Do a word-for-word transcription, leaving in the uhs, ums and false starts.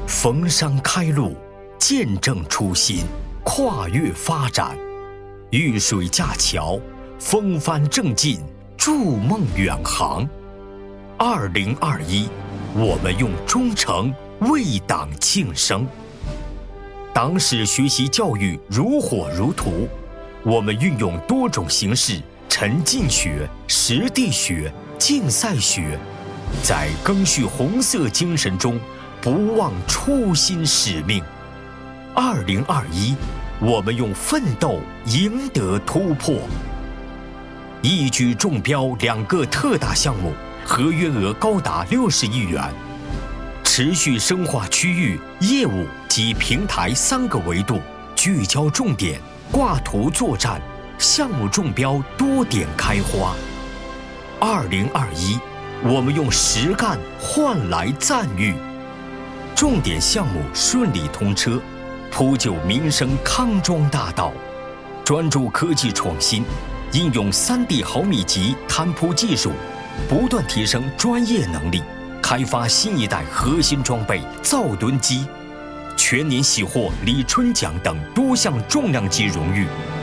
逢山开路，见证初心，跨越发展，遇水架桥，风帆正劲，筑梦远航。二零二一，我们用忠诚为党庆生。党史学习教育如火如荼，我们运用多种形式，沉浸学、实地学、竞赛学，在赓续红色精神中不忘初心使命。二零二一，我们用奋斗赢得突破。一举中标两个特大项目，合约额高达六十亿元。持续深化区域、业务及平台三个维度，聚焦重点，挂图作战，项目中标多点开花。二零二一，我们用实干换来赞誉。重点项目顺利通车，铺就民生康庄大道。专注科技创新，应用 三 D 毫米级摊铺技术，不断提升专业能力，开发新一代核心装备造吨机，全年喜获李春奖等多项重量级荣誉。